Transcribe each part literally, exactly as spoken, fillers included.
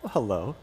Well, hello.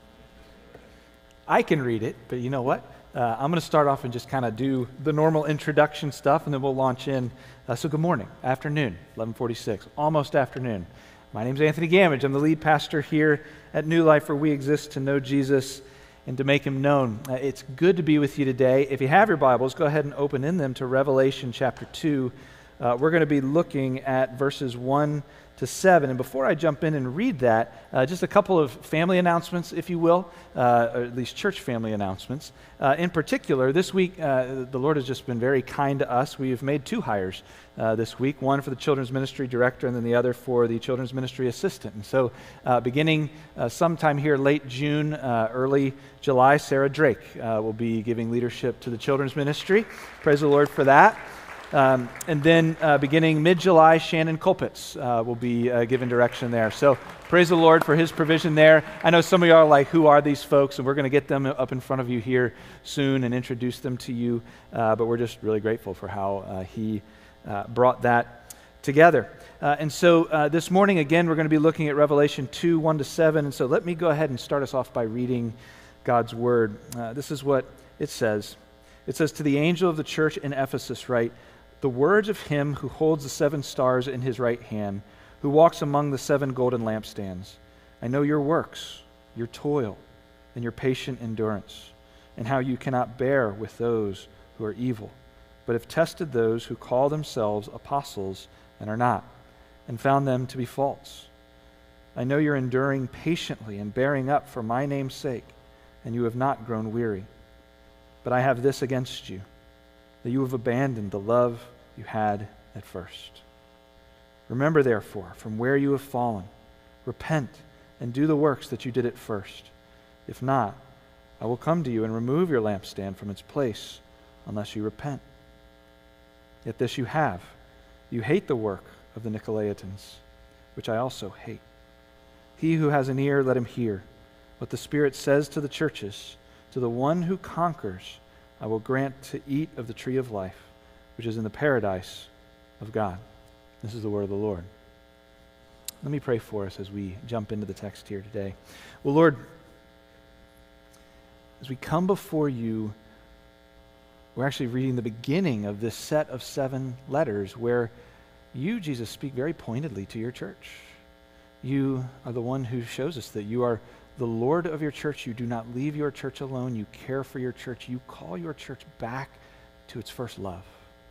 I can read it, but you know what? Uh, I'm going to start off and just kind of do the normal introduction stuff, and then we'll launch in. Uh, so good morning, afternoon, eleven forty-six, almost afternoon. My name's Anthony Gamage. I'm the lead pastor here at New Life, where we exist to know Jesus and to make him known. Uh, it's good to be with you today. If you have your Bibles, go ahead and open in them to Revelation chapter two. Uh, we're going to be looking at verses one to seven. And before I jump in and read that, uh, just a couple of family announcements, if you will, uh, or at least church family announcements. Uh, in particular, this week, uh, the Lord has just been very kind to us. We have made two hires uh, this week, one for the children's ministry director and then the other for the children's ministry assistant. And so uh, beginning uh, sometime here late June, uh, early July, Sarah Drake uh, will be giving leadership to the children's ministry. Praise the Lord for that. Um, and then uh, beginning mid-July, Shannon Colpitz uh, will be uh, given direction there. So praise the Lord for his provision there. I know some of you are like, who are these folks? And we're going to get them up in front of you here soon and introduce them to you. Uh, but we're just really grateful for how uh, he uh, brought that together. Uh, and so uh, this morning, again, we're going to be looking at Revelation two, one to seven. And so let me go ahead and start us off by reading God's word. Uh, this is what it says. It says, "To the angel of the church in Ephesus write, the words of him who holds the seven stars in his right hand, who walks among the seven golden lampstands. I know your works, your toil, and your patient endurance, and how you cannot bear with those who are evil, but have tested those who call themselves apostles and are not, and found them to be false. I know you're enduring patiently and bearing up for my name's sake, and you have not grown weary. But I have this against you, that you have abandoned the love you had at first. Remember, therefore, from where you have fallen, repent and do the works that you did at first. If not, I will come to you and remove your lampstand from its place, unless you repent. Yet this you have, you hate the work of the Nicolaitans, which I also hate. He who has an ear, let him hear what the Spirit says to the churches. To the one who conquers, I will grant to eat of the tree of life, which is in the paradise of God." This is the word of the Lord. Let me pray for us as we jump into the text here today. Well, Lord, as we come before you, we're actually reading the beginning of this set of seven letters where you, Jesus, speak very pointedly to your church. You are the one who shows us that you are the Lord of your church. You do not leave your church alone. You care for your church. You call your church back to its first love.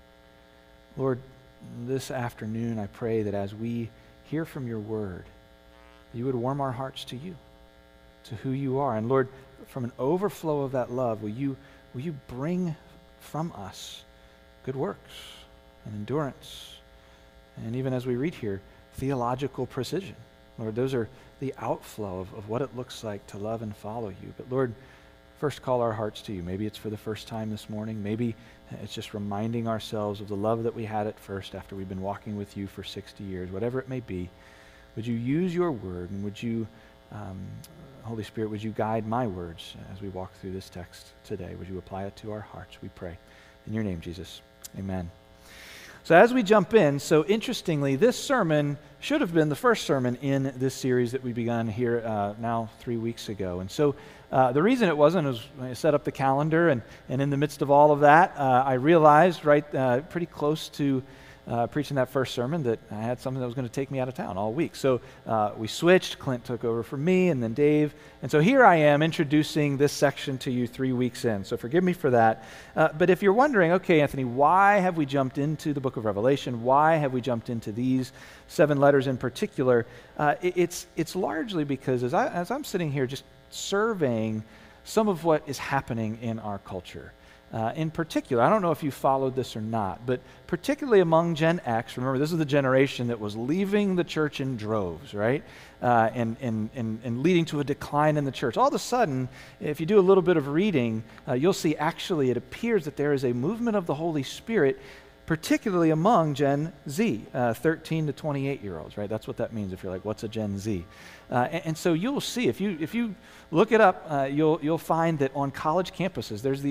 Lord, this afternoon I pray that as we hear from your word, you would warm our hearts to you, to who you are. And Lord, from an overflow of that love, will you, will you bring from us good works and endurance, and even as we read here, theological precision. Lord, those are the outflow of, of what it looks like to love and follow you. But Lord, first call our hearts to you. Maybe it's for the first time this morning. Maybe it's just reminding ourselves of the love that we had at first after we've been walking with you for sixty years. Whatever it may be, would you use your word, and would you, um, Holy Spirit, would you guide my words as we walk through this text today? Would you apply it to our hearts? We pray. In your name, Jesus. Amen. So as we jump in, so interestingly, this sermon should have been the first sermon in this series that we began here uh, now three weeks ago. And so uh, the reason it wasn't is when I set up the calendar, and, and in the midst of all of that, uh, I realized right uh, pretty close to uh, preaching that first sermon that I had something that was going to take me out of town all week. So uh, we switched. Clint took over for me, and then Dave. And so here I am introducing this section to you three weeks in. So forgive me for that. Uh, but if you're wondering, okay, Anthony, why have we jumped into the book of Revelation? Why have we jumped into these seven letters in particular? Uh, it, it's it's largely because as, I, as I'm sitting here just surveying some of what is happening in our culture. Uh, in particular, I don't know if you followed this or not, but particularly among Gen X, remember this is the generation that was leaving the church in droves, right? Uh, and, and, and, and leading to a decline in the church. All of a sudden, if you do a little bit of reading, uh, you'll see actually it appears that there is a movement of the Holy Spirit, particularly among Gen Z, uh, thirteen to twenty-eight year olds, right? That's what that means if you're like, what's a Gen Z? Uh, and, and so you'll see, if you if you look it up, uh, you'll you'll find that on college campuses, there's these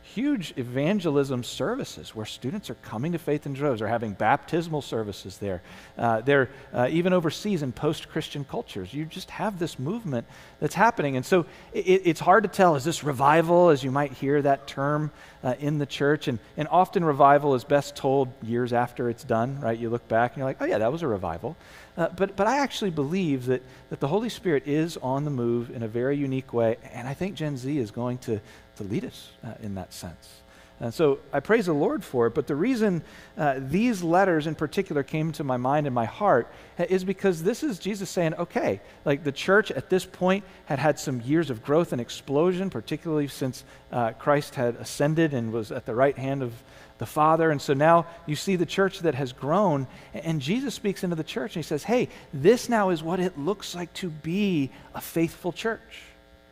huge evangelism services where students are coming to faith in droves, are having baptismal services there. Uh, they're uh, even overseas in post-Christian cultures. You just have this movement that's happening. And so it, it's hard to tell, is this revival, as you might hear that term uh, in the church? And, and often revival is best told years after it's done, right? You look back and you're like, oh yeah, that was a revival. Uh, but, but I actually believe that, that the Holy Spirit is on the move in a very unique way, and I think Gen Z is going to, to lead us uh, in that sense. And so I praise the Lord for it, but the reason uh, these letters in particular came to my mind and my heart is because this is Jesus saying, okay, like the church at this point had had some years of growth and explosion, particularly since uh, Christ had ascended and was at the right hand of the Father. And so now you see the church that has grown, and Jesus speaks into the church and he says, hey, this now is what it looks like to be a faithful church.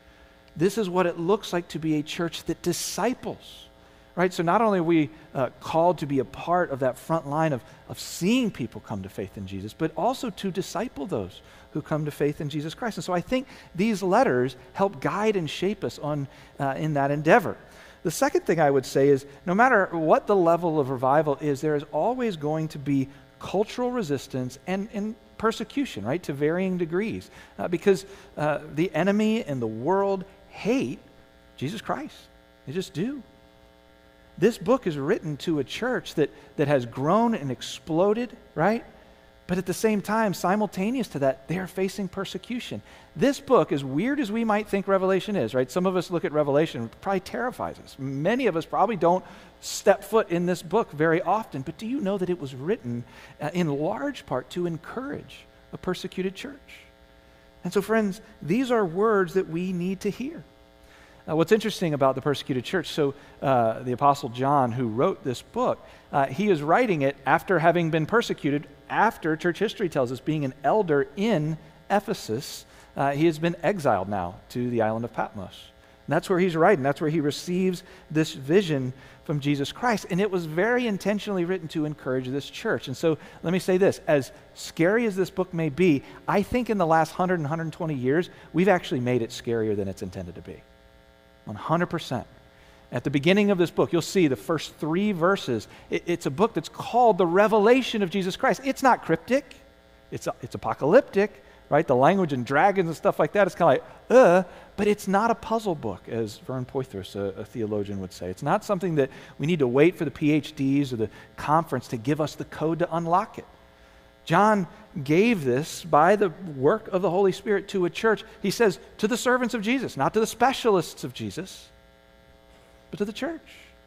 This is what it looks like to be a church that disciples, right? So not only are we uh, called to be a part of that front line of, of seeing people come to faith in Jesus, but also to disciple those who come to faith in Jesus Christ. And so I think these letters help guide and shape us on uh, in that endeavor. The second thing I would say is, no matter what the level of revival is, there is always going to be cultural resistance and, and persecution, right, to varying degrees, uh, because uh, the enemy and the world hate Jesus Christ. They just do. This book is written to a church that, that has grown and exploded, right? But at the same time, simultaneous to that, they are facing persecution. This book, as weird as we might think Revelation is, right? Some of us look at Revelation, it probably terrifies us. Many of us probably don't step foot in this book very often, but do you know that it was written uh, in large part to encourage a persecuted church? And so, friends, these are words that we need to hear. Uh, what's interesting about the persecuted church, so uh, the Apostle John, who wrote this book, uh, he is writing it after having been persecuted, after church history tells us being an elder in Ephesus. Uh, he has been exiled now to the island of Patmos. And that's where he's writing. That's where he receives this vision from Jesus Christ. And it was very intentionally written to encourage this church. And so let me say this, as scary as this book may be, I think in the last one hundred and one hundred twenty years, we've actually made it scarier than it's intended to be. one hundred percent. At the beginning of this book, you'll see the first three verses. It, it's a book that's called the Revelation of Jesus Christ. It's not cryptic. It's, it's apocalyptic, right? The language and dragons and stuff like that is kind of like, uh, but it's not a puzzle book, as Vern Poythress, a, a theologian, would say. It's not something that we need to wait for the P H Ds or the conference to give us the code to unlock it. John gave this by the work of the Holy Spirit to a church. He says, to the servants of Jesus, not to the specialists of Jesus, but to the church.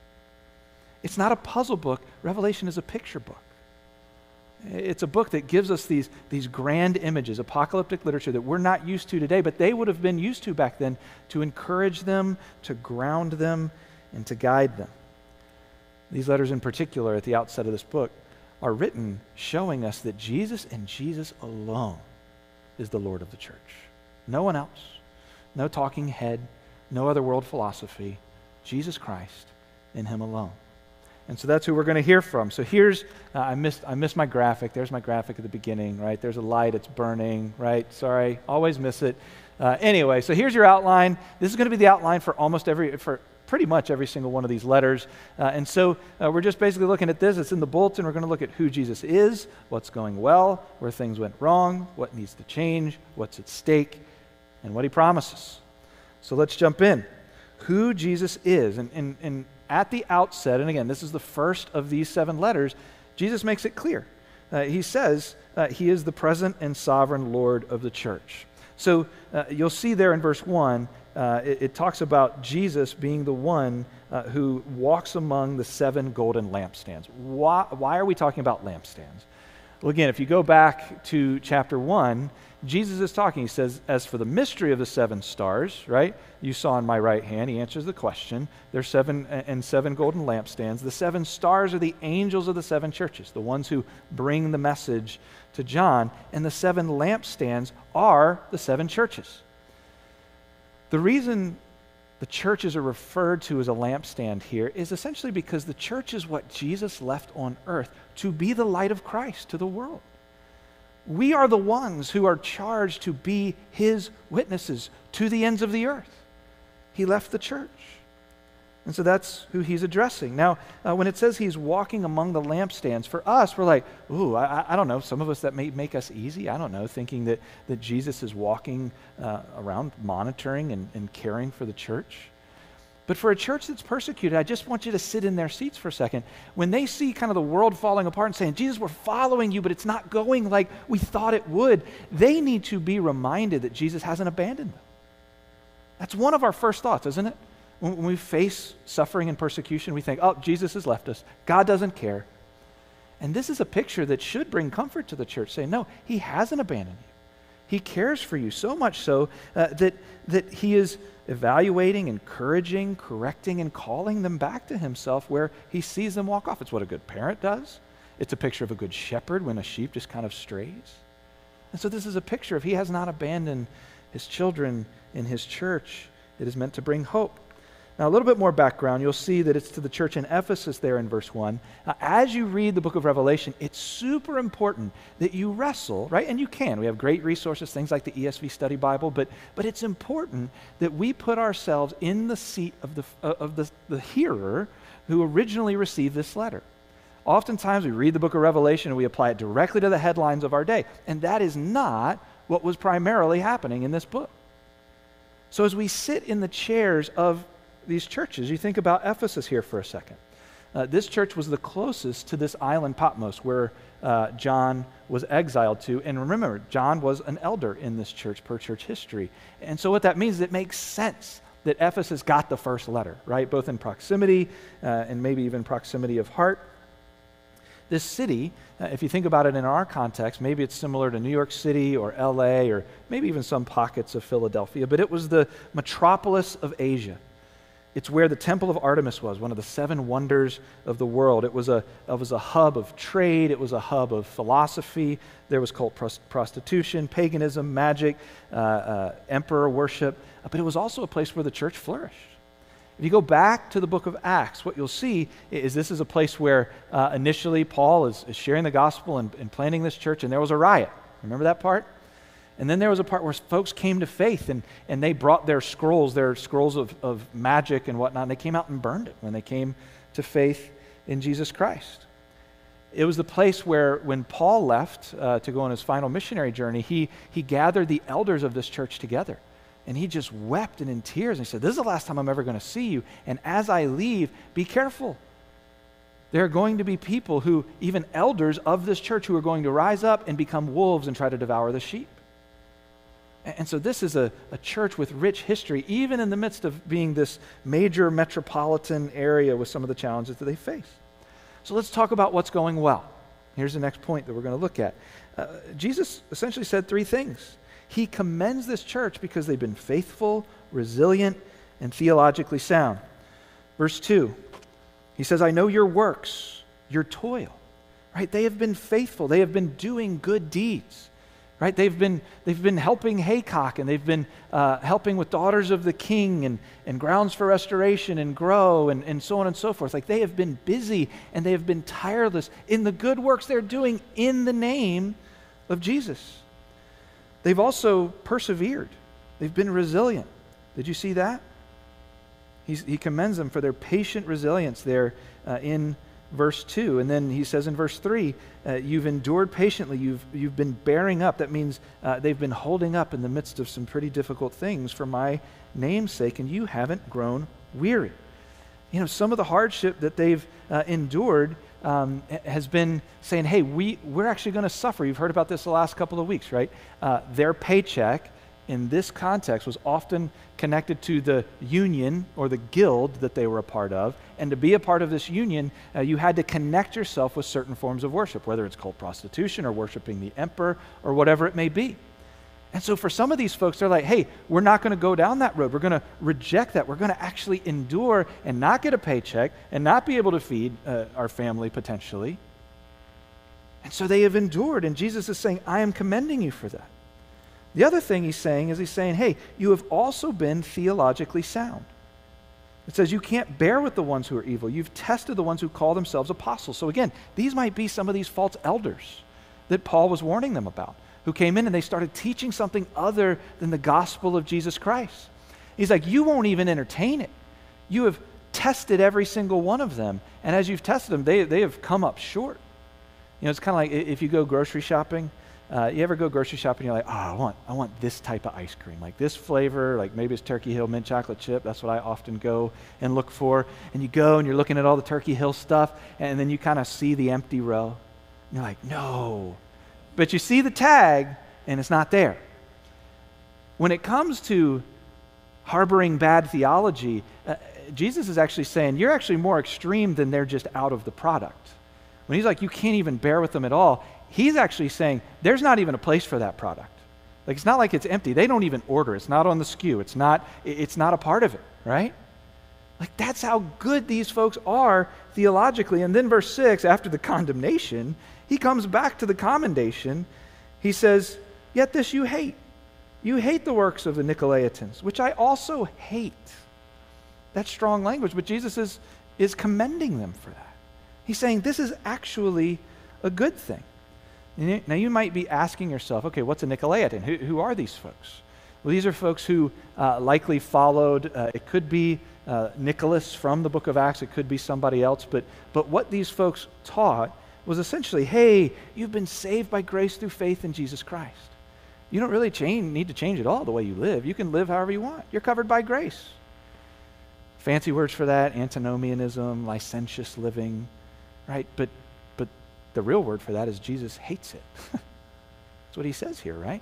It's not a puzzle book. Revelation is a picture book. It's a book that gives us these, these grand images, apocalyptic literature that we're not used to today, but they would have been used to back then to encourage them, to ground them, and to guide them. These letters in particular at the outset of this book are written showing us that Jesus and Jesus alone is the Lord of the church. No one else, no talking head, no other world philosophy, Jesus Christ and him alone. And so that's who we're going to hear from. So here's, uh, I missed I missed my graphic. There's my graphic at the beginning, right? There's a light, it's burning, right? Sorry, always miss it. Uh, anyway, so here's your outline. This is going to be the outline for almost every, for pretty much every single one of these letters. Uh, and so uh, we're just basically looking at this. It's in the bulletin. We're going to look at who Jesus is, what's going well, where things went wrong, what needs to change, what's at stake, and what he promises. So let's jump in. Who Jesus is. And, and, and at the outset, and again, this is the first of these seven letters, Jesus makes it clear. Uh, he says uh, he is the present and sovereign Lord of the church. So uh, you'll see there in verse one, uh, it, it talks about Jesus being the one uh, who walks among the seven golden lampstands. Why, why are we talking about lampstands? Well, again, if you go back to chapter one, Jesus is talking. He says, as for the mystery of the seven stars, right? You saw in my right hand, he answers the question. There's seven and seven golden lampstands. The seven stars are the angels of the seven churches, the ones who bring the message to John. And the seven lampstands are the seven churches. The reason the churches are referred to as a lampstand here is essentially because the church is what Jesus left on earth to be the light of Christ to the world. We are the ones who are charged to be his witnesses to the ends of the earth. He left the church. And so that's who he's addressing. Now, uh, when it says he's walking among the lampstands, for us, we're like, ooh, I, I don't know. Some of us, that may make us easy. I don't know, thinking that, that Jesus is walking uh, around monitoring and, and caring for the church. But for a church that's persecuted, I just want you to sit in their seats for a second. When they see kind of the world falling apart and saying, Jesus, we're following you, but it's not going like we thought it would, they need to be reminded that Jesus hasn't abandoned them. That's one of our first thoughts, isn't it? When we face suffering and persecution, we think, oh, Jesus has left us. God doesn't care. And this is a picture that should bring comfort to the church, saying, no, he hasn't abandoned you. He cares for you so much so uh, that, that he is evaluating, encouraging, correcting, and calling them back to himself where he sees them walk off. It's what a good parent does. It's a picture of a good shepherd when a sheep just kind of strays. And so this is a picture of he has not abandoned his children in his church. It is meant to bring hope. Now, a little bit more background. You'll see that it's to the church in Ephesus there in verse one. Uh, as you read the book of Revelation, it's super important that you wrestle, right? And you can. We have great resources, things like the E S V Study Bible, but, but it's important that we put ourselves in the seat of, the, uh, of the, the hearer who originally received this letter. Oftentimes, we read the book of Revelation and we apply it directly to the headlines of our day, and that is not what was primarily happening in this book. So as we sit in the chairs of these churches, you think about Ephesus here for a second. Uh, this church was the closest to this island Patmos where uh, John was exiled to. And remember, John was an elder in this church per church history. And so what that means is it makes sense that Ephesus got the first letter, right? Both in proximity uh, and maybe even proximity of heart. This city, uh, if you think about it in our context, maybe it's similar to New York City or L A or maybe even some pockets of Philadelphia, but it was the metropolis of Asia. It's where the Temple of Artemis was, one of the seven wonders of the world. It was a, it was a hub of trade. It was a hub of philosophy. There was cult prostitution, paganism, magic, uh, uh, emperor worship. But it was also a place where the church flourished. If you go back to the book of Acts, what you'll see is this is a place where uh, initially Paul is, is sharing the gospel and, and planting this church, and there was a riot. Remember that part? And then there was a part where folks came to faith and, and they brought their scrolls, their scrolls of, of magic and whatnot, and they came out and burned it when they came to faith in Jesus Christ. It was the place where when Paul left uh, to go on his final missionary journey, he, he gathered the elders of this church together. And he just wept and in tears. And he said, this is the last time I'm ever going to see you. And as I leave, be careful. There are going to be people who, even elders of this church, who are going to rise up and become wolves and try to devour the sheep. And so this is a, a church with rich history, even in the midst of being this major metropolitan area with some of the challenges that they face. So let's talk about what's going well. Here's the next point that we're going to look at. Uh, Jesus essentially said three things. He commends this church because they've been faithful, resilient, and theologically sound. Verse two, he says, I know your works, your toil. Right? They have been faithful. They have been doing good deeds. Right? They've been, they've been helping Haycock, and they've been uh, helping with Daughters of the King and, and Grounds for Restoration and Grow and, and so on and so forth. Like, they have been busy and they have been tireless in the good works they're doing in the name of Jesus. They've also persevered. They've been resilient. Did you see that? He's, he commends them for their patient resilience there uh, in verse two. And then he says in verse three, uh, you've endured patiently, you've, you've been bearing up. That means uh, they've been holding up in the midst of some pretty difficult things for my name's sake, and you haven't grown weary. You know, some of the hardship that they've uh, endured um, has been saying, hey, we, we're actually going to suffer. You've heard about this the last couple of weeks, right? Uh, their paycheck in this context was often connected to the union or the guild that they were a part of. And to be a part of this union, uh, you had to connect yourself with certain forms of worship, whether it's called prostitution or worshiping the emperor or whatever it may be. And so for some of these folks, they're like, hey, we're not going to go down that road. We're going to reject that. We're going to actually endure and not get a paycheck and not be able to feed uh, our family potentially. And so they have endured, and Jesus is saying, I am commending you for that. The other thing he's saying is he's saying, hey, you have also been theologically sound. It says you can't bear with the ones who are evil. You've tested the ones who call themselves apostles. So again, these might be some of these false elders that Paul was warning them about, who came in and they started teaching something other than the gospel of Jesus Christ. He's like, you won't even entertain it. You have tested every single one of them. And as you've tested them, they, they have come up short. You know, it's kind of like if you go grocery shopping, uh, you ever go grocery shopping, you're like, oh, I want, I want this type of ice cream, like this flavor, like maybe it's Turkey Hill mint chocolate chip. That's what I often go and look for. And you go and you're looking at all the Turkey Hill stuff, and then you kind of see the empty row. And you're like, no. But you see the tag, and it's not there. When it comes to harboring bad theology, uh, Jesus is actually saying, you're actually more extreme than they're just out of the product. When he's like, you can't even bear with them at all, he's actually saying, there's not even a place for that product. Like, it's not like it's empty. They don't even order. It's not on the S K U. It's not, it's not a part of it, right? Like, that's how good these folks are theologically. And then verse six, after the condemnation, he comes back to the commendation. He says, yet this you hate. You hate the works of the Nicolaitans, which I also hate. That's strong language, but Jesus is, is commending them for that. He's saying this is actually a good thing. Now you might be asking yourself, okay, what's a Nicolaitan? Who, who are these folks? Well, these are folks who uh, likely followed, uh, it could be uh, Nicholas from the book of Acts, it could be somebody else, but, but what these folks taught was essentially, hey, you've been saved by grace through faith in Jesus Christ. You don't really change, need to change at all the way you live. You can live however you want. You're covered by grace. Fancy words for that, antinomianism, licentious living, right? But but the real word for that is Jesus hates it. That's what he says here, right?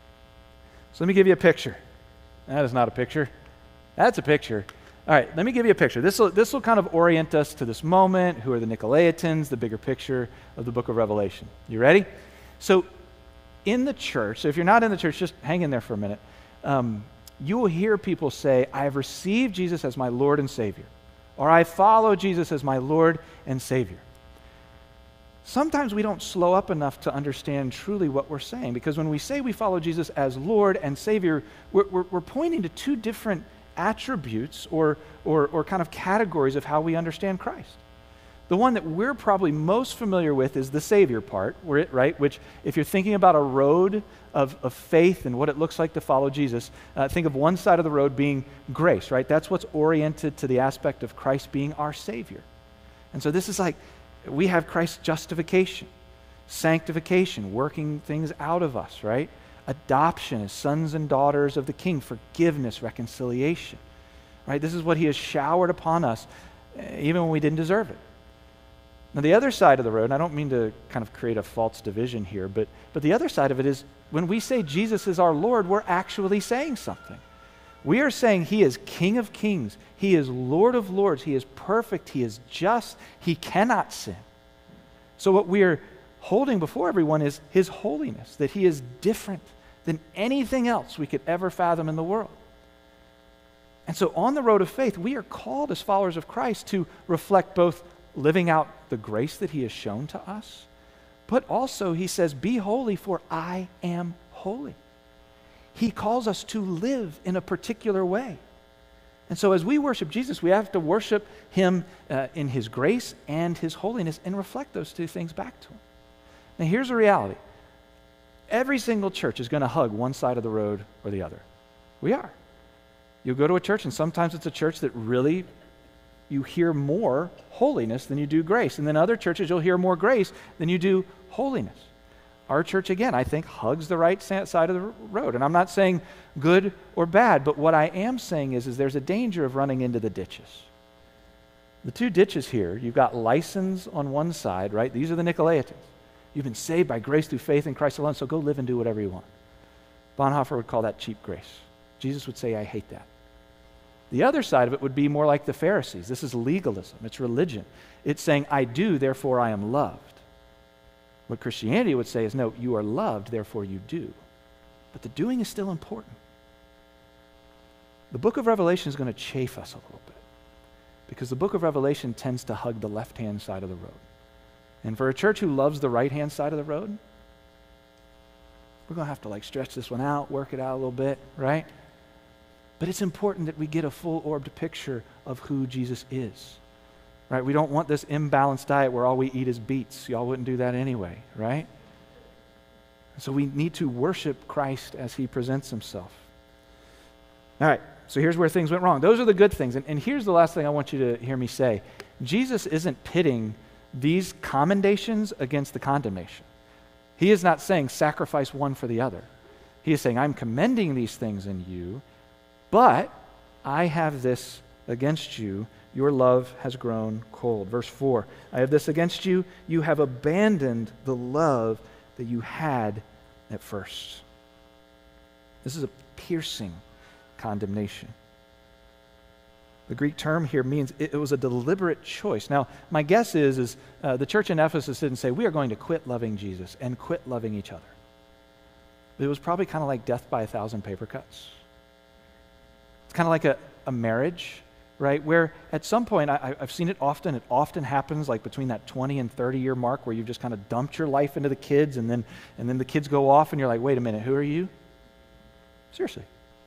So let me give you a picture. That is not a picture. That's a picture. All right, let me give you a picture. This will this will kind of orient us to this moment. Who are the Nicolaitans? The bigger picture of the book of Revelation. You ready? So in the church, so if you're not in the church, just hang in there for a minute. Um, you will hear people say, I have received Jesus as my Lord and Savior, or I follow Jesus as my Lord and Savior. Sometimes we don't slow up enough to understand truly what we're saying, because when we say we follow Jesus as Lord and Savior, we're, we're, we're pointing to two different attributes or, or, or kind of categories of how we understand Christ. The one that we're probably most familiar with is the Savior part, right? Which, if you're thinking about a road of, of faith and what it looks like to follow Jesus, uh, think of one side of the road being grace, right? That's what's oriented to the aspect of Christ being our Savior. And so this is like, we have Christ's justification, sanctification, working things out of us, right? Adoption as sons and daughters of the King, forgiveness, reconciliation, right? This is what he has showered upon us, even when we didn't deserve it. Now, the other side of the road, and I don't mean to kind of create a false division here, but, but the other side of it is when we say Jesus is our Lord, we're actually saying something. We are saying he is King of kings. He is Lord of lords. He is perfect. He is just. He cannot sin. So what we are holding before everyone is his holiness, that he is different than anything else we could ever fathom in the world. And so on the road of faith, we are called as followers of Christ to reflect both living out the grace that he has shown to us, but also he says, be holy for I am holy. He calls us to live in a particular way. And so as we worship Jesus, we have to worship him uh, in his grace and his holiness and reflect those two things back to him. Now here's the reality. Every single church is going to hug one side of the road or the other. We are. You'll go to a church and sometimes it's a church that really you hear more holiness than you do grace. And then other churches, you'll hear more grace than you do holiness. Our church, again, I think, hugs the right side of the road. And I'm not saying good or bad, but what I am saying is, is there's a danger of running into the ditches. The two ditches here, you've got license on one side, right? These are the Nicolaitans. You've been saved by grace through faith in Christ alone, so go live and do whatever you want. Bonhoeffer would call that cheap grace. Jesus would say, I hate that. The other side of it would be more like the Pharisees. This is legalism. It's religion. It's saying, I do, therefore I am loved. What Christianity would say is, no, you are loved, therefore you do. But the doing is still important. The book of Revelation is going to chafe us a little bit, because the book of Revelation tends to hug the left-hand side of the road. And for a church who loves the right-hand side of the road, we're going to have to like stretch this one out, work it out a little bit, right? But it's important that we get a full-orbed picture of who Jesus is, right? We don't want this imbalanced diet where all we eat is beets. Y'all wouldn't do that anyway, right? So we need to worship Christ as he presents himself. All right, so here's where things went wrong. Those are the good things. And, and here's the last thing I want you to hear me say. Jesus isn't pitting these commendations against the condemnation. He is not saying sacrifice one for the other. He is saying, I'm commending these things in you, but I have this against you. Your love has grown cold. Verse four, I have this against you. You have abandoned the love that you had at first. This is a piercing condemnation. The Greek term here means it, it was a deliberate choice. Now, my guess is, is uh, the church in Ephesus didn't say, we are going to quit loving Jesus and quit loving each other. It was probably kind of like death by a thousand paper cuts. It's kind of like a, a marriage, right? Where at some point, I, I've seen it often, it often happens like between that twenty and thirty year mark where you've just kind of dumped your life into the kids and then, and then the kids go off and you're like, wait a minute, who are you? Seriously.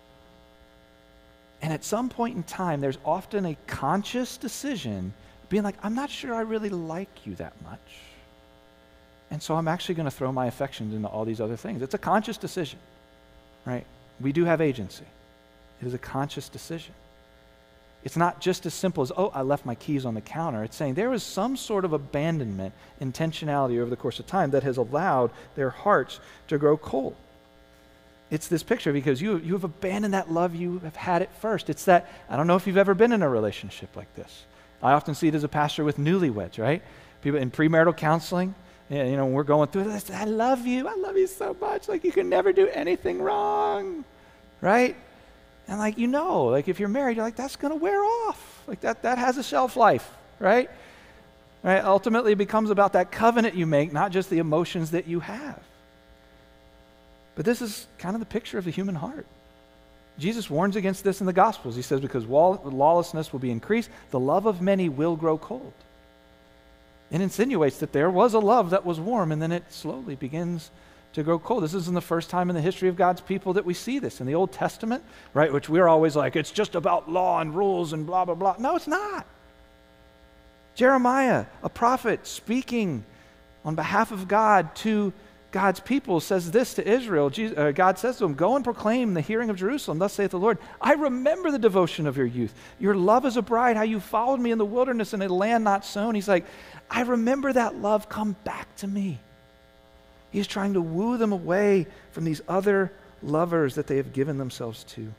And at some point in time, there's often a conscious decision being like, I'm not sure I really like you that much. And so I'm actually going to throw my affections into all these other things. It's a conscious decision, right? We do have agency. It is a conscious decision. It's not just as simple as, oh, I left my keys on the counter. It's saying there is some sort of abandonment, intentionality over the course of time that has allowed their hearts to grow cold. It's this picture because you, you have abandoned that love you have had at first. It's that, I don't know if you've ever been in a relationship like this. I often see it as a pastor with newlyweds, right? People in premarital counseling, you know, we're going through this, I love you, I love you so much, like you can never do anything wrong, right? And like, you know, like if you're married, you're like, that's going to wear off. Like that, that has a shelf life, right? Right? Ultimately, it becomes about that covenant you make, not just the emotions that you have. But this is kind of the picture of the human heart. Jesus warns against this in the Gospels. He says, because lawlessness will be increased, the love of many will grow cold. It insinuates that there was a love that was warm, and then it slowly begins to grow cold. This isn't the first time in the history of God's people that we see this. In the Old Testament, right, which we're always like, it's just about law and rules and blah, blah, blah. No, it's not. Jeremiah, a prophet speaking on behalf of God to God's people, says this to Israel. Jesus, uh, God says to him, go and proclaim the hearing of Jerusalem. Thus saith the Lord, I remember the devotion of your youth. Your love as a bride, how you followed me in the wilderness in a land not sown. He's like, I remember that love. Come back to me. He's trying to woo them away from these other lovers that they have given themselves to.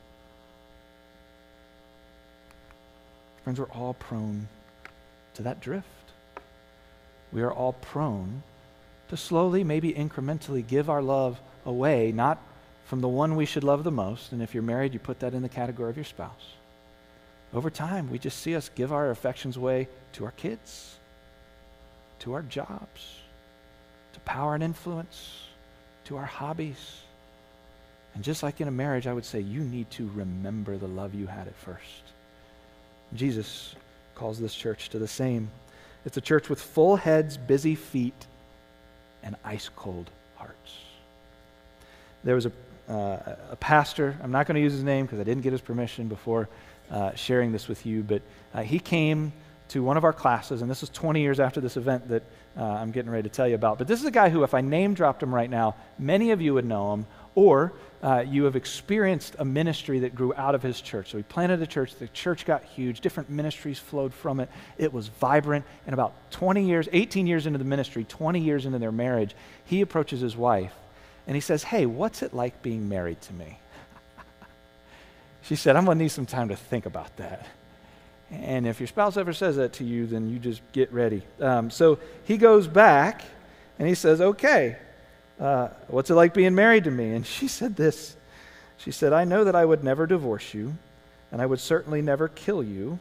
Friends, we're all prone to that drift. We are all prone to slowly, maybe incrementally give our love away, not from the one we should love the most, and if you're married, you put that in the category of your spouse. Over time, we just see us give our affections away to our kids, to our jobs, to power and influence, to our hobbies. And just like in a marriage, I would say you need to remember the love you had at first. Jesus calls this church to the same. It's a church with full heads, busy feet, and ice-cold hearts. There was a, uh, a pastor, I'm not going to use his name because I didn't get his permission before uh, sharing this with you, but uh, he came to one of our classes, and this is twenty years after this event that uh, I'm getting ready to tell you about. But this is a guy who, if I name dropped him right now, many of you would know him, or uh, you have experienced a ministry that grew out of his church. So he planted a church, the church got huge, different ministries flowed from it, it was vibrant, and about twenty years, eighteen years into the ministry, twenty years into their marriage, he approaches his wife, and he says, hey, what's it like being married to me? She said, I'm going to need some time to think about that. And if your spouse ever says that to you, then you just get ready. Um, so he goes back, and he says, okay, Uh, what's it like being married to me? And she said this. She said, I know that I would never divorce you, and I would certainly never kill you.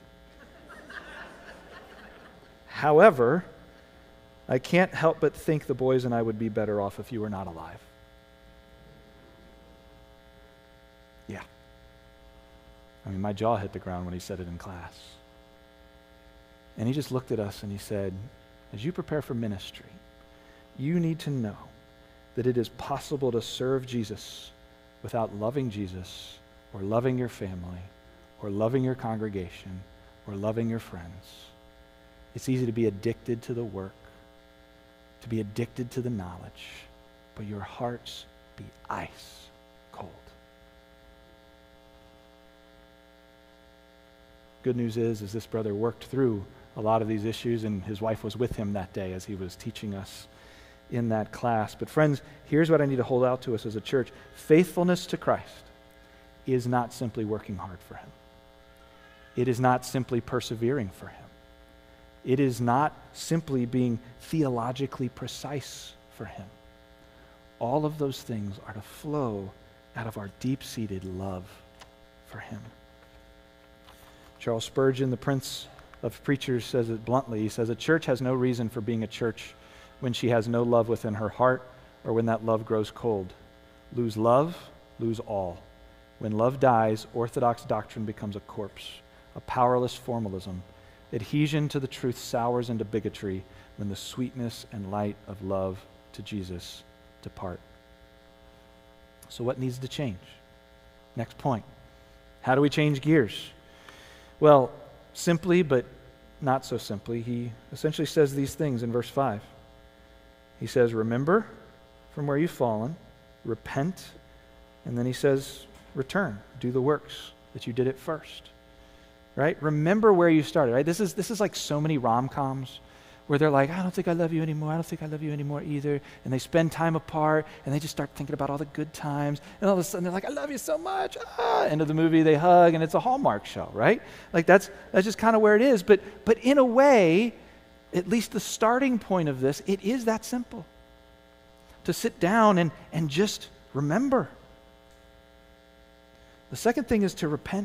However, I can't help but think the boys and I would be better off if you were not alive. Yeah. I mean, my jaw hit the ground when he said it in class. And he just looked at us and he said, as you prepare for ministry, you need to know that it is possible to serve Jesus without loving Jesus or loving your family or loving your congregation or loving your friends. It's easy to be addicted to the work, to be addicted to the knowledge, but your hearts be ice cold. good news is, is this brother worked through a lot of these issues, and his wife was with him that day as he was teaching us in that class. But friends, here's what I need to hold out to us as a church. Faithfulness to Christ is not simply working hard for him. It is not simply persevering for him. It is not simply being theologically precise for him. All of those things are to flow out of our deep-seated love for him. Charles Spurgeon, the Prince of Preachers, says it bluntly. He says, a church has no reason for being a church when she has no love within her heart or when that love grows cold. Lose love, lose all. When love dies, orthodox doctrine becomes a corpse, a powerless formalism. Adhesion to the truth sours into bigotry when the sweetness and light of love to Jesus depart. So what needs to change? Next point. How do we change gears? Well, simply, but not so simply, he essentially says these things in verse five. He says, remember from where you've fallen, repent, and then he says, return, do the works that you did at first. Right? Remember where you started, right? This is this is like so many rom-coms where they're like, I don't think I love you anymore. I don't think I love you anymore either. And they spend time apart and they just start thinking about all the good times. And all of a sudden they're like, I love you so much. Ah, end of the movie, they hug, and it's a Hallmark show, right? Like that's that's just kind of where it is. But but in a way, at least the starting point of this, it is that simple. To sit down and, and just remember. The second thing is to repent.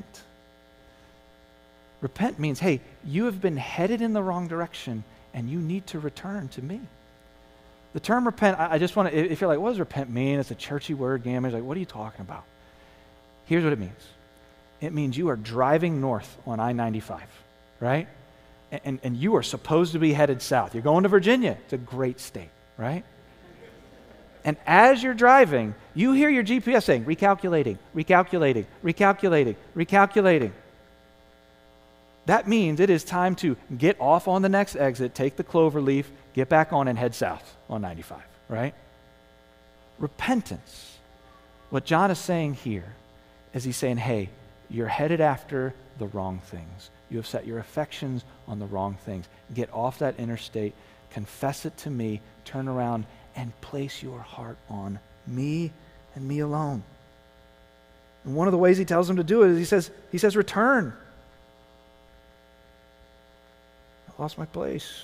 Repent means, hey, you have been headed in the wrong direction and you need to return to me. The term repent, I, I just want to, if you're like, what does repent mean? It's a churchy word, Gamage. Like, what are you talking about? Here's what it means. It means you are driving north on I ninety-five, right? And, and, and you are supposed to be headed south. You're going to Virginia. It's a great state, right? And as you're driving, you hear your G P S saying, recalculating, recalculating, recalculating, recalculating. That means it is time to get off on the next exit, take the clover leaf, get back on, and head south on ninety-five, right? Repentance. What John is saying here is he's saying, hey, you're headed after the wrong things. You have set your affections on the wrong things. Get off that interstate, confess it to me, turn around, and place your heart on me and me alone. And one of the ways he tells them to do it is he says, he says, return. I lost my place.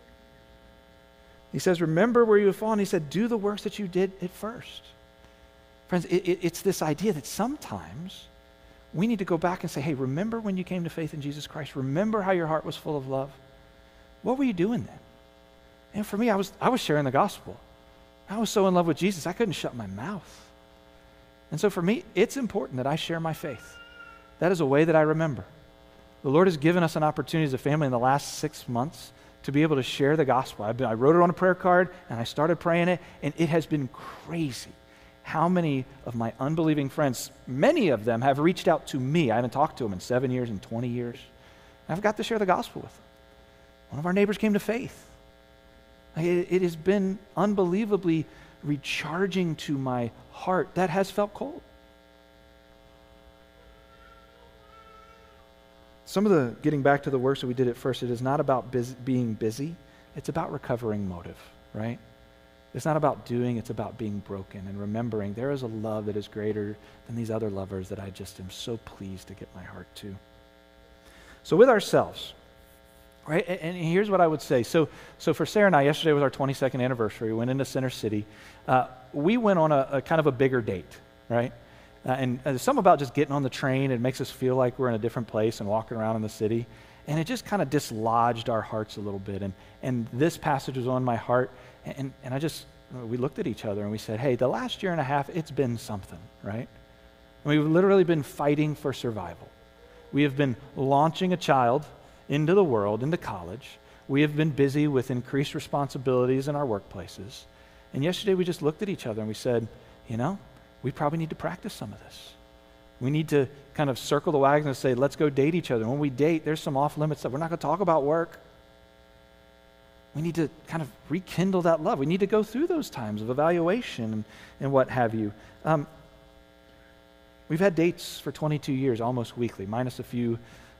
He says, remember where you have fallen. He said, do the works that you did at first. Friends, it, it, it's this idea that sometimes we need to go back and say, hey, remember when you came to faith in Jesus Christ? Remember how your heart was full of love? What were you doing then? And for me, I was I was sharing the gospel. I was so in love with Jesus, I couldn't shut my mouth. And so for me, it's important that I share my faith. That is a way that I remember. The Lord has given us an opportunity as a family in the last six months to be able to share the gospel. I've been, I wrote it on a prayer card, and I started praying it, and it has been crazy how many of my unbelieving friends, many of them have reached out to me. I haven't talked to them in seven years and twenty years. I've got to share the gospel with them. One of our neighbors came to faith. It, it has been unbelievably recharging to my heart that has felt cold. Some of the, getting back to the works that we did at first, it is not about busy, being busy. It's about recovering motive, right? It's not about doing, it's about being broken and remembering there is a love that is greater than these other lovers that I just am so pleased to get my heart to. So with ourselves, right? And, and here's what I would say. So, so for Sarah and I, yesterday was our twenty-second anniversary. We went into Center City. Uh, we went on a, a kind of a bigger date, right? Uh, and uh, something about just getting on the train, it makes us feel like we're in a different place and walking around in the city. And it just kind of dislodged our hearts a little bit. And and this passage was on my heart. And, and I just, we looked at each other and we said, hey, the last year and a half, it's been something, right? And we've literally been fighting for survival. We have been launching a child into the world, into college. We have been busy with increased responsibilities in our workplaces. And yesterday we just looked at each other and we said, you know, we probably need to practice some of this. We need to kind of circle the wagons and say, let's go date each other. When we date, there's some off-limits stuff. We're not going to talk about work. We need to kind of rekindle that love. We need to go through those times of evaluation and, and what have you. Um, we've had dates for twenty-two years, almost weekly, minus a few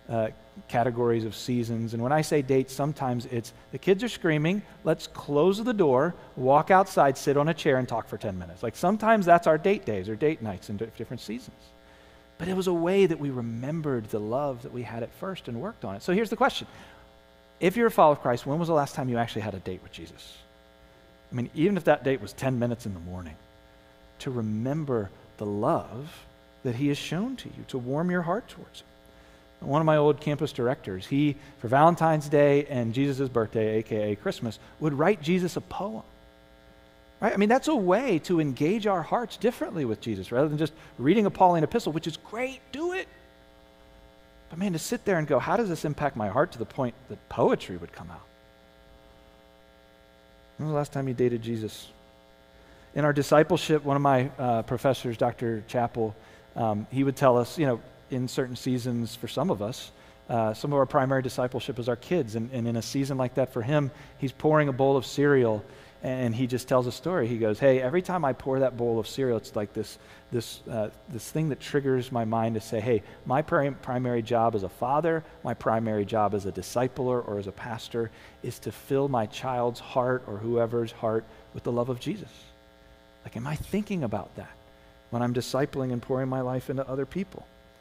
uh, categories of seasons. And when I say dates, sometimes it's the kids are screaming, let's close the door, walk outside, sit on a chair, and talk for ten minutes. Like sometimes that's our date days or date nights in different seasons. But it was a way that we remembered the love that we had at first and worked on it. So here's the question. If you're a follower of Christ, when was the last time you actually had a date with Jesus? I mean, even if that date was ten minutes in the morning, to remember the love that he has shown to you, to warm your heart towards him. One of my old campus directors, he, for Valentine's Day and Jesus' birthday, a k a. Christmas, would write Jesus a poem. Right? I mean, that's a way to engage our hearts differently with Jesus, rather than just reading a Pauline epistle, which is great, do it. But man, to sit there and go, how does this impact my heart to the point that poetry would come out? When was the last time you dated Jesus? In our discipleship, one of my uh, professors, Doctor Chappell, um, he would tell us, you know, in certain seasons for some of us, uh, some of our primary discipleship is our kids. And, and in a season like that for him, he's pouring a bowl of cereal and he just tells a story. He goes, hey, every time I pour that bowl of cereal, it's like this this uh, this thing that triggers my mind to say, hey, my prim- primary job as a father, my primary job as a discipler or as a pastor is to fill my child's heart or whoever's heart with the love of Jesus. Like, am I thinking about that when I'm discipling and pouring my life into other people?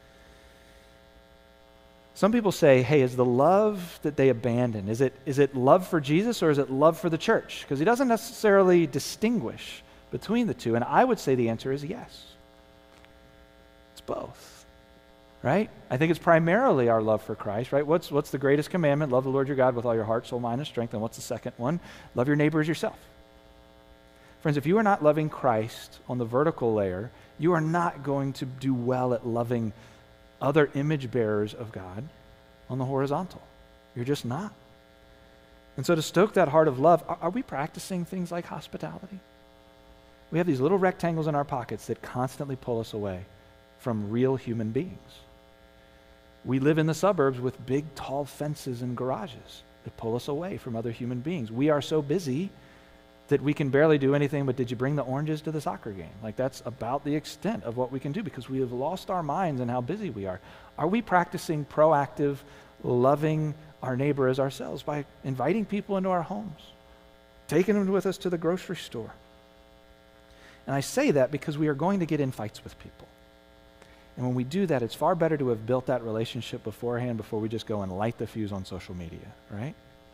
Some people say, hey, is the love that they abandon, is it is it love for Jesus or is it love for the church? Because he doesn't necessarily distinguish between the two. And I would say the answer is yes. It's both, right? I think it's primarily our love for Christ, right? What's, what's the greatest commandment? Love the Lord your God with all your heart, soul, mind, and strength. And what's the second one? Love your neighbor as yourself. Friends, if you are not loving Christ on the vertical layer, you are not going to do well at loving other image bearers of God on the horizontal. You're just not. And so to stoke that heart of love, are, are we practicing things like hospitality? We have these little rectangles in our pockets that constantly pull us away from real human beings. We live in the suburbs with big, tall fences and garages that pull us away from other human beings. We are so busy that we can barely do anything but, did you bring the oranges to the soccer game? Like, that's about the extent of what we can do because we have lost our minds in how busy we are. Are we practicing proactive, loving our neighbor as ourselves by inviting people into our homes, taking them with us to the grocery store? And I say that because we are going to get in fights with people. And when we do that, it's far better to have built that relationship beforehand before we just go and light the fuse on social media, right?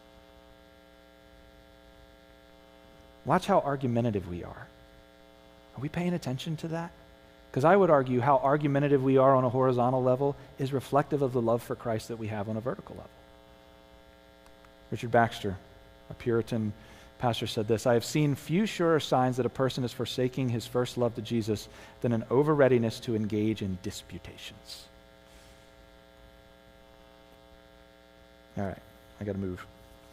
Watch how argumentative we are. Are we paying attention to that? Because I would argue how argumentative we are on a horizontal level is reflective of the love for Christ that we have on a vertical level. Richard Baxter, a Puritan pastor, said this: I have seen few surer signs that a person is forsaking his first love to Jesus than an over-readiness to engage in disputations. All right, I got to move.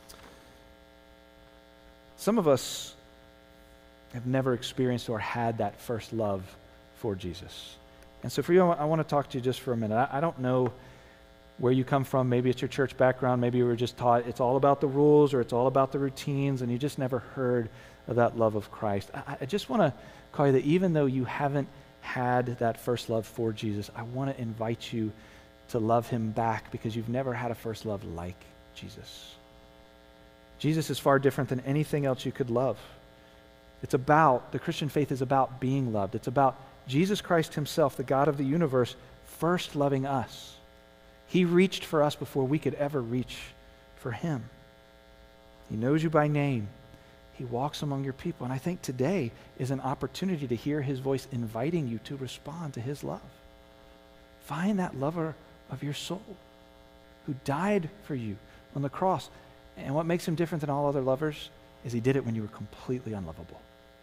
Some of us have never experienced or had that first love for Jesus. And so for you, I want to talk to you just for a minute. I, I don't know where you come from. Maybe it's your church background. Maybe you were just taught it's all about the rules or it's all about the routines and you just never heard of that love of Christ. I, I just want to call you that even though you haven't had that first love for Jesus, I want to invite you to love him back because you've never had a first love like Jesus. Jesus is far different than anything else you could love. It's about, the Christian faith is about being loved. It's about Jesus Christ himself, the God of the universe, first loving us. He reached for us before we could ever reach for him. He knows you by name. He walks among your people. And I think today is an opportunity to hear his voice inviting you to respond to his love. Find that lover of your soul who died for you on the cross. And what makes him different than all other lovers is he did it when you were completely unlovable.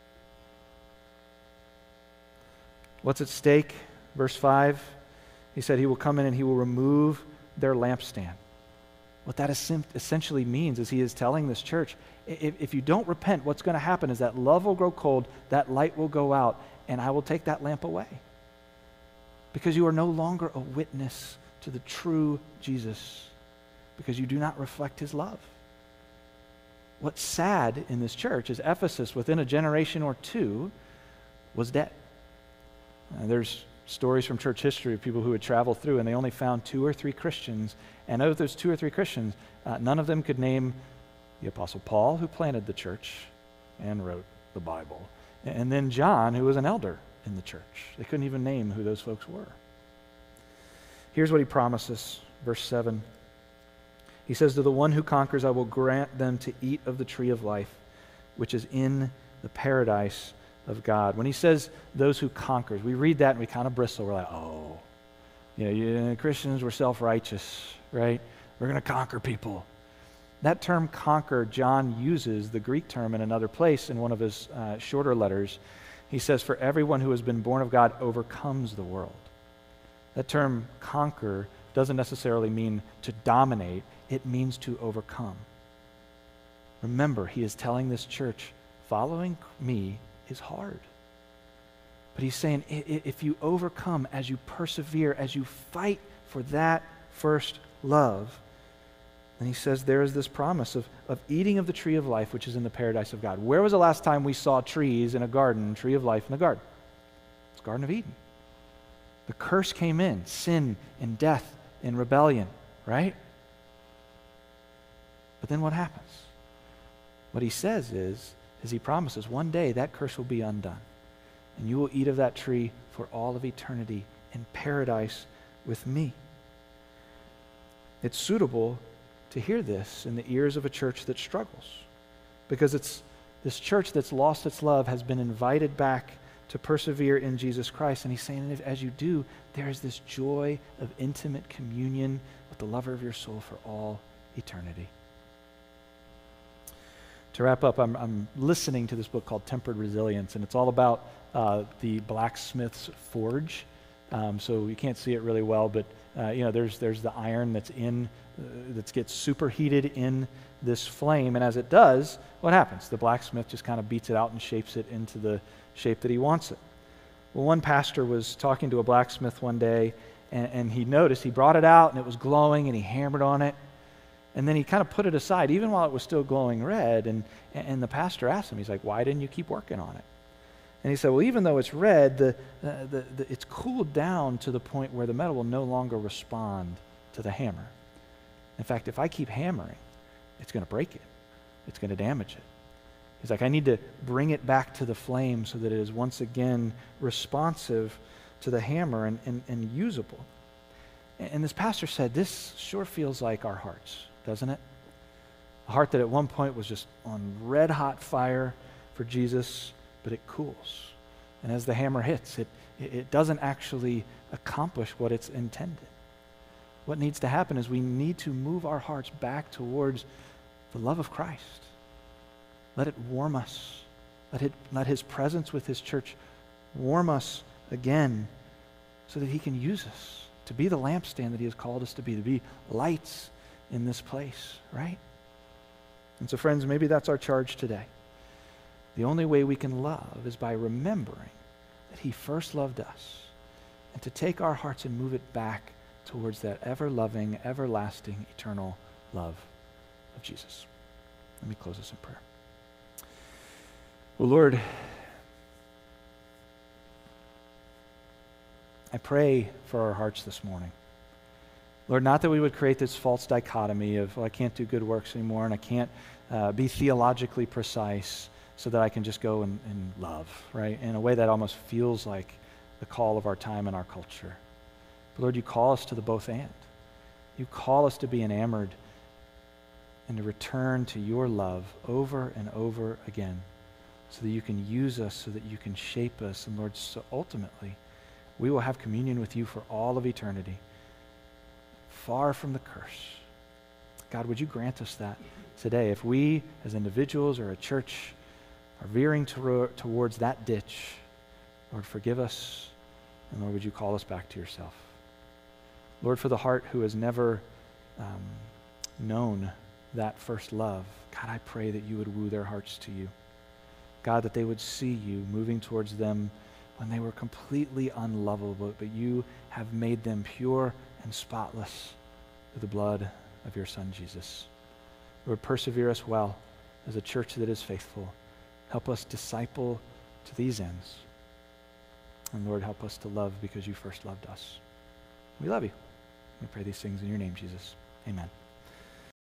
What's at stake? Verse five, he said he will come in and he will remove their lampstand. What that essentially means is he is telling this church, if, if you don't repent, what's going to happen is that love will grow cold, that light will go out, and I will take that lamp away. Because you are no longer a witness to the true Jesus, because you do not reflect his love. What's sad in this church is Ephesus, within a generation or two, was dead. Uh, there's stories from church history of people who would travel through and they only found two or three Christians, and of those two or three Christians, uh, none of them could name the Apostle Paul, who planted the church and wrote the Bible, and then John, who was an elder in the church. They couldn't even name who those folks were. Here's what he promises, verse seven. He says, to the one who conquers, I will grant them to eat of the tree of life, which is in the paradise of God. When he says those who conquers, we read that and we kind of bristle. We're like, oh, you know, you, Christians, we're self-righteous, right? We're going to conquer people. That term conquer, John uses the Greek term in another place in one of his uh, shorter letters. He says, for everyone who has been born of God overcomes the world. That term conquer doesn't necessarily mean to dominate. It means to overcome. Remember, he is telling this church, following me is hard. But he's saying, if you overcome, as you persevere, as you fight for that first love, then he says there is this promise of, of eating of the tree of life, which is in the paradise of God. Where was the last time we saw trees in a garden, tree of life in the garden? It's Garden of Eden. The curse came in, sin and death and rebellion, right? But then what happens? What he says is, is he promises one day that curse will be undone. And you will eat of that tree for all of eternity in paradise with me. It's suitable to hear this in the ears of a church that struggles, because it's this church that's lost its love has been invited back to persevere in Jesus Christ. And he's saying, if, as you do, there is this joy of intimate communion with the lover of your soul for all eternity. To wrap up, I'm, I'm listening to this book called Tempered Resilience, and it's all about uh, the blacksmith's forge. Um, so you can't see it really well, but uh, you know, there's there's the iron that's in uh, that gets superheated in this flame, and as it does, what happens? The blacksmith just kind of beats it out and shapes it into the shape that he wants it. Well, one pastor was talking to a blacksmith one day, and, and he noticed he brought it out and it was glowing, and he hammered on it. And then he kind of put it aside, even while it was still glowing red. And, and the pastor asked him, he's like, why didn't you keep working on it? And he said, well, even though it's red, the, uh, the, the, it's cooled down to the point where the metal will no longer respond to the hammer. In fact, if I keep hammering, it's going to break it. It's going to damage it. He's like, I need to bring it back to the flame so that it is once again responsive to the hammer and, and, and usable. And, and this pastor said, this sure feels like our hearts, doesn't it? A heart that at one point was just on red hot fire for Jesus, but it cools. And as the hammer hits, it, it doesn't actually accomplish what it's intended. What needs to happen is we need to move our hearts back towards the love of Christ. Let it warm us. Let it, let his presence with his church warm us again so that he can use us to be the lampstand that he has called us to be, to be lights in this place, right? And so, friends, maybe that's our charge today. The only way we can love is by remembering that he first loved us, and to take our hearts and move it back towards that ever-loving, everlasting, eternal love of Jesus. Let me close this in prayer. Well, Lord, I pray for our hearts this morning. Lord, not that we would create this false dichotomy of, well, I can't do good works anymore, and I can't uh, be theologically precise so that I can just go and, and love, right? In a way that almost feels like the call of our time and our culture. But Lord, you call us to the both and. You call us to be enamored and to return to your love over and over again so that you can use us, so that you can shape us. And Lord, so ultimately, we will have communion with you for all of eternity, far from the curse. God, would you grant us that today? If we, as individuals or a church, are veering to, towards that ditch, Lord, forgive us, and Lord, would you call us back to yourself? Lord, for the heart who has never um, known that first love, God, I pray that you would woo their hearts to you. God, that they would see you moving towards them when they were completely unlovable, but you have made them pure and spotless through the blood of your Son, Jesus. Lord, persevere us well as a church that is faithful. Help us disciple to these ends. And Lord, help us to love because you first loved us. We love you. We pray these things in your name, Jesus. Amen.